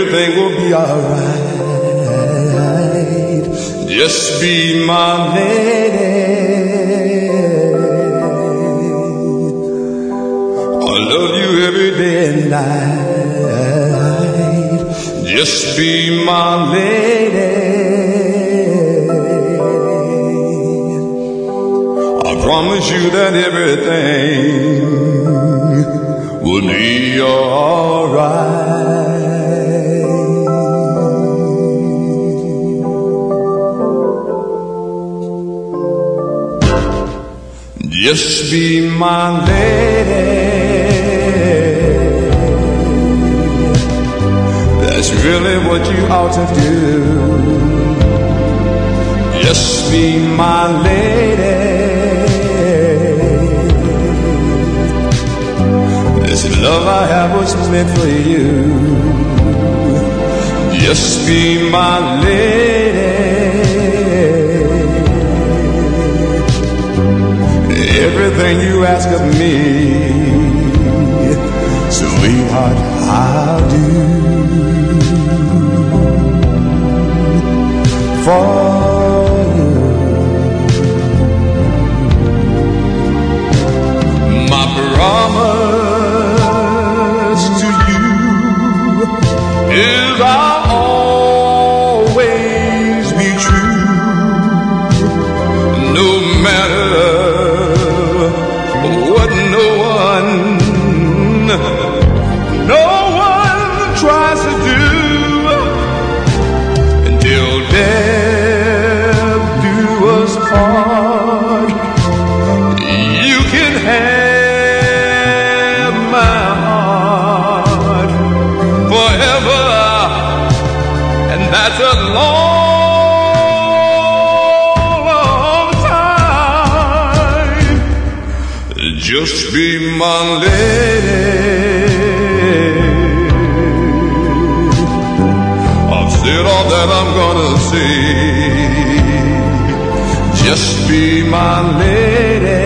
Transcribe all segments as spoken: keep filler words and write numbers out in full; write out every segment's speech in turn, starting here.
everything will be alright. Just be my lady. I love you every day and night. Just be my lady. I promise you that everything will be alright. Just be my lady. That's really what you ought to do. Just be my lady. This love I have was meant for you. Just be my lady. Everything you ask of me, sweetheart, I'll do for you. My promise to you is I'll always be true, no matter what no one, no one tries to do, until death do us part. You can have my heart forever, and that's a long just be my lady. I've said all that I'm gonna say. Just be my lady.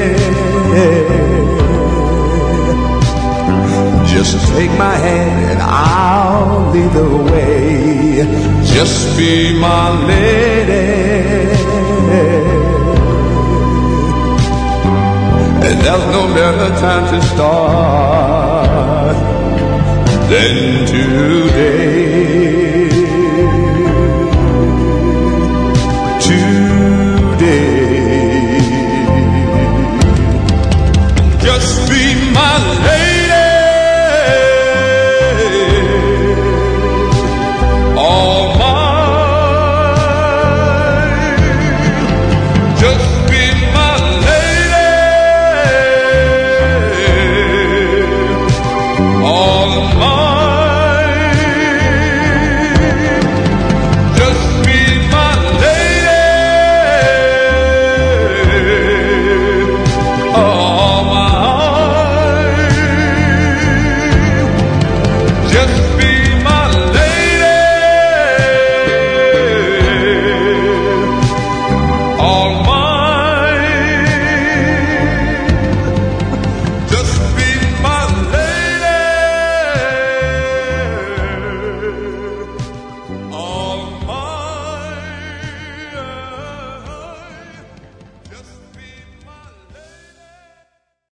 Just take my hand and I'll lead the way. Just be my lady. And there's no better time to start than to